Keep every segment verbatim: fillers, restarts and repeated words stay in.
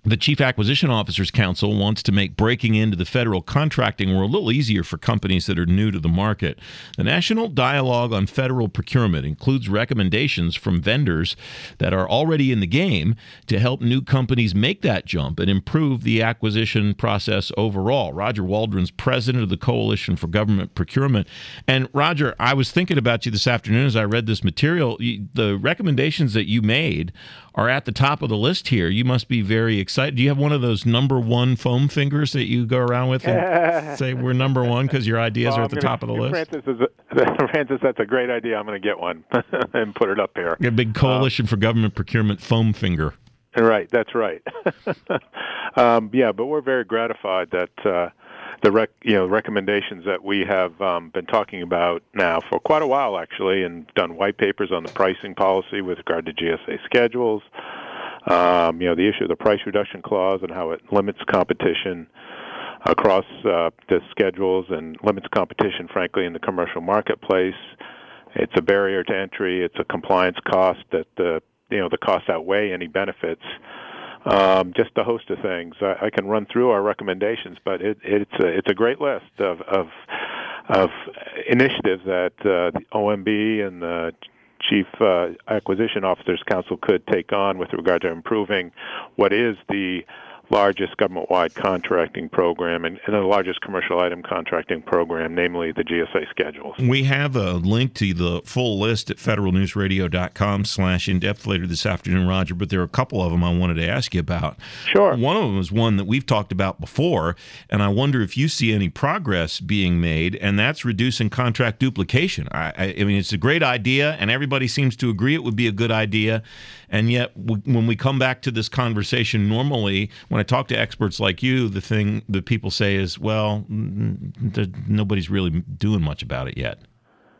The Chief Acquisition Officers Council wants to make breaking into the federal contracting world a little easier for companies that are new to the market. The National Dialogue on Federal Procurement includes recommendations from vendors that are already in the game to help new companies make that jump and improve the acquisition process overall. Roger Waldron's president of the Coalition for Government Procurement. And Roger, I was thinking about you this afternoon as I read this material. The recommendations that you made are at the top of the list here. You must be very excited. Do you have one of those number one foam fingers that you go around with and say we're number one because your ideas well, are at the gonna, top of the list? Francis, is a, Francis, that's a great idea. I'm going to get one and put it up here. A big Coalition um, for Government Procurement foam finger. Right, that's right. um, yeah, but we're very gratified that uh, the rec, you know recommendations that we have um, been talking about now for quite a while, actually, and done white papers on the pricing policy with regard to G S A schedules. Um, you know, the issue of the price reduction clause and how it limits competition across uh, the schedules and limits competition, frankly, in the commercial marketplace. It's a barrier to entry. It's a compliance cost that the you know the costs outweigh any benefits. Um, just a host of things. I, I can run through our recommendations, but it, it's a, it's a great list of of, of initiatives that uh, the O M B and the Chief uh, Acquisition Officers Council could take on with regard to improving what is the largest government-wide contracting program and, and the largest commercial item contracting program, namely the G S A schedules. We have a link to the full list at federalnewsradio.com slash in-depth later this afternoon, Roger, but there are a couple of them I wanted to ask you about. Sure. One of them is one that we've talked about before, and I wonder if you see any progress being made, and that's reducing contract duplication. I, I, I mean, it's a great idea, and everybody seems to agree it would be a good idea, and yet w- when we come back to this conversation normally, when I talk to experts like you, the thing that people say is, well, n- n- nobody's really doing much about it yet.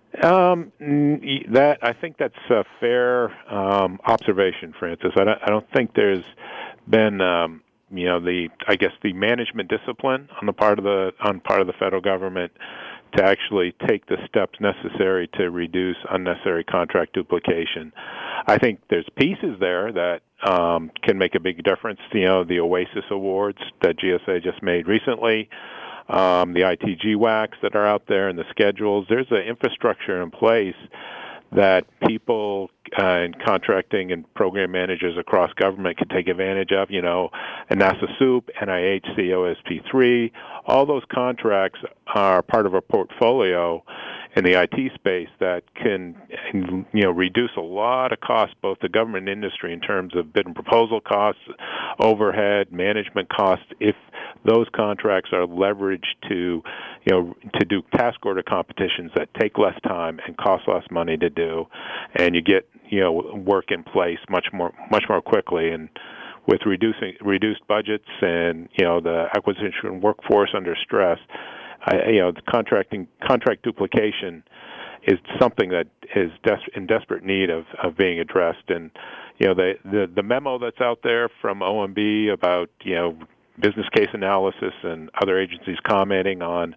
Um, that I think that's a fair um, observation, Francis. I don't, I don't think there's been, um, you know, the I guess the management discipline on the part of the on part of the federal government to actually take the steps necessary to reduce unnecessary contract duplication. I think there's pieces there that um, can make a big difference. You know, the OASIS awards that G S A just made recently, um, the I T G W A Cs that are out there, and the schedules. There's an infrastructure in place that people uh, in contracting and program managers across government can take advantage of. You know, NASA SOUP, N I H C O S P three, all those contracts are part of a portfolio in the I T space that can, you know, reduce a lot of costs, both the government and industry, in terms of bid and proposal costs, overhead, management costs, if those contracts are leveraged to, you know, to do task order competitions that take less time and cost less money to do, and you get, you know, work in place much more, much more quickly. And with reducing reduced budgets and, you know, the acquisition workforce under stress, I, you know, the contracting contract duplication is something that is des- in desperate need of, of being addressed. And, you know, the, the the memo that's out there from O M B about, you know, business case analysis and other agencies commenting on,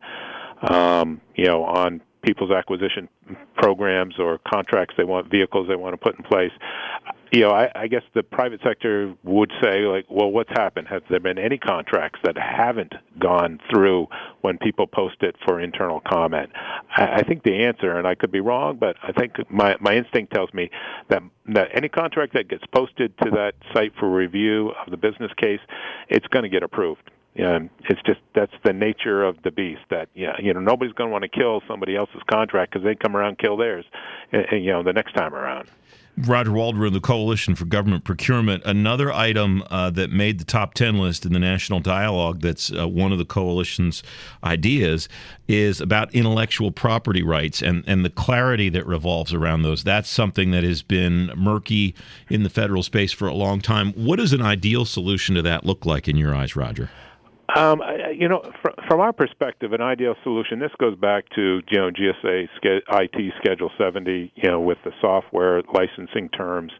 um, you know, on people's acquisition programs or contracts they want, vehicles they want to put in place. You know, I, I guess the private sector would say, like, well, what's happened? Has there been any contracts that haven't gone through when people post it for internal comment? I, I think the answer, and I could be wrong, but I think my, my instinct tells me that, that any contract that gets posted to that site for review of the business case, it's going to get approved. Yeah, it's just that's the nature of the beast. That yeah, you know, nobody's going to want to kill somebody else's contract because they come around and kill theirs, and, and, you know, the next time around. Roger Waldron, the Coalition for Government Procurement. Another item uh, that made the top ten list in the National Dialogue that's uh, one of the coalition's ideas is about intellectual property rights and, and the clarity that revolves around those. That's something that has been murky in the federal space for a long time. What does an ideal solution to that look like in your eyes, Roger? Um, I- you know, fr- from our perspective, an ideal solution. This goes back to you know G S A ske- I T Schedule seventy. You know, with the software licensing terms,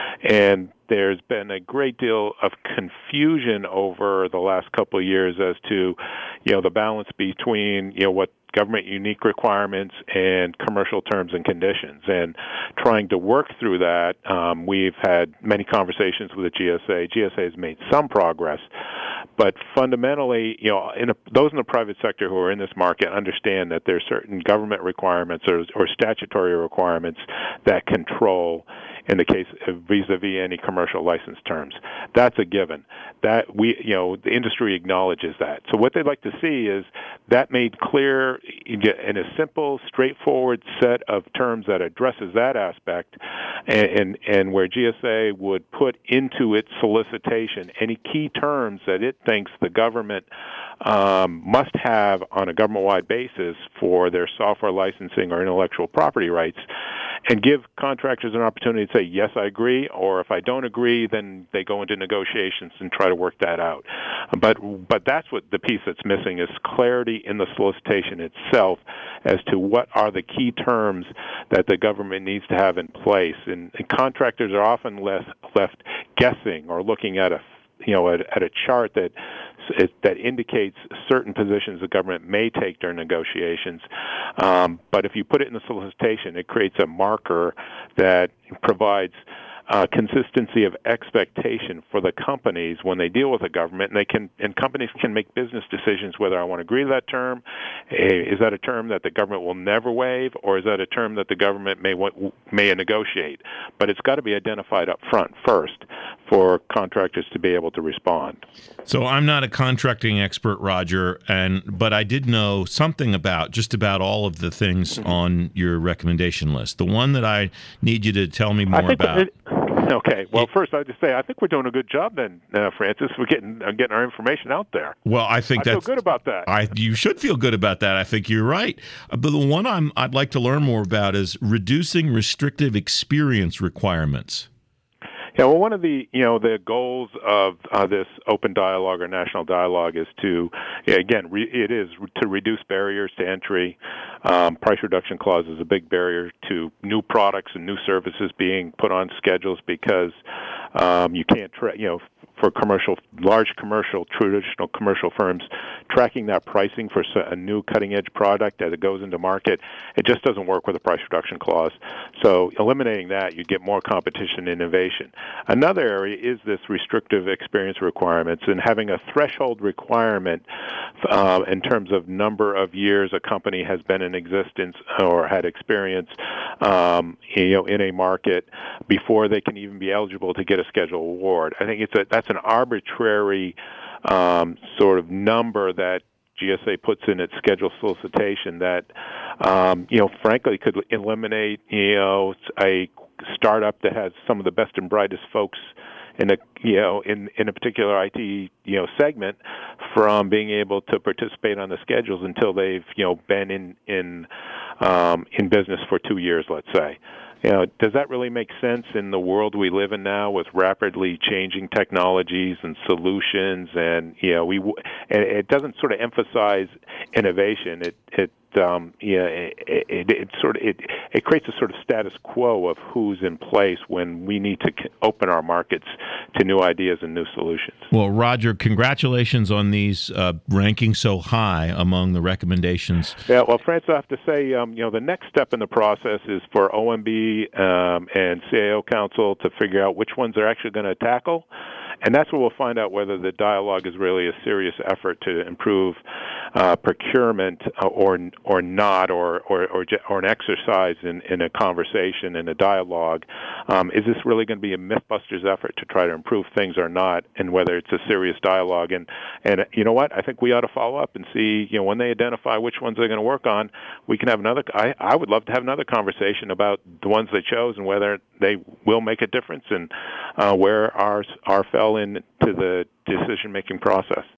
and there's been a great deal of confusion over the last couple of years as to, you know, the balance between you know what government unique requirements and commercial terms and conditions. And trying to work through that, um, we've had many conversations with the G S A. G S A has made some progress, but fundamentally, you know, in a, those in the private sector who are in this market understand that there's certain government requirements or, or statutory requirements that control in the case of vis-a-vis any commercial license terms. That's a given. That we, you know, the industry acknowledges that. So what they'd like to see is that made clear in a simple, straightforward set of terms that addresses that aspect, and, and, and where G S A would put into its solicitation any key terms that it thinks the government um, must have on a government-wide basis for their software licensing or intellectual property rights, and give contractors an opportunity to say, yes, I agree, or if I don't agree, then they go into negotiations and try to work that out. But but that's what the piece that's missing is clarity in the solicitation itself as to what are the key terms that the government needs to have in place. And, and contractors are often left, left guessing or looking at a you know at, at a chart that that indicates certain positions the government may take during negotiations. Um, but if you put it in the solicitation, it creates a marker that provides uh, consistency of expectation for the companies when they deal with the government, and they can and companies can make business decisions whether I want to agree to that term. Is that a term that the government will never waive, or is that a term that the government may want, may negotiate? But it's got to be identified up front first for contractors to be able to respond. So I'm not a contracting expert, Roger, and but I did know something about just about all of the things mm-hmm. on your recommendation list. The one that I need you to tell me more about. It, okay. Well, first I'd just say I think we're doing a good job then, uh, Francis. We're getting uh, getting our information out there. Well, I think I that's feel good about that. I you should feel good about that. I think you're right. Uh, but the one I'm I'd like to learn more about is reducing restrictive experience requirements. Yeah, well, one of the you know the goals of uh, this open dialogue or national dialogue is to, yeah, again, re- it is to reduce barriers to entry. Um, price reduction clause is a big barrier to new products and new services being put on schedules because um, you can't, tra- you know, for commercial, large commercial, traditional commercial firms, tracking that pricing for a new cutting-edge product as it goes into market, it just doesn't work with a price reduction clause. So eliminating that, you get more competition and innovation. Another area is this restrictive experience requirements and having a threshold requirement uh, in terms of number of years a company has been in existence or had experience um, you know, in a market before they can even be eligible to get a schedule award. I think it's a, that's an arbitrary um, sort of number that G S A puts in its schedule solicitation that, um, you know, frankly could eliminate, you know, a startup that has some of the best and brightest folks in a, you know, in, in a particular I T, you know, segment from being able to participate on the schedules until they've, you know, been in, in, um, in business for two years, let's say. You know, does that really make sense in the world we live in now with rapidly changing technologies and solutions? And you know, we and it doesn't sort of emphasize innovation. It it um, yeah, it, it, it sort of it it creates a sort of status quo of who's in place when we need to open our markets to new ideas and new solutions. Well, Roger, congratulations on these uh, ranking so high among the recommendations. Yeah, well, Francis, I have to say, um, you know, the next step in the process is for O M B um, and C A O Council to figure out which ones they're actually going to tackle. And that's where we'll find out whether the dialogue is really a serious effort to improve uh, procurement or or not, or or or, or an exercise in, in a conversation, in a dialogue. Um, is this really going to be a MythBusters effort to try to improve things or not, and whether it's a serious dialogue? And, and you know what? I think we ought to follow up and see, you know, when they identify which ones they're going to work on, we can have another, I, I would love to have another conversation about the ones they chose and whether they will make a difference and uh, where ours, our fell into the decision-making process.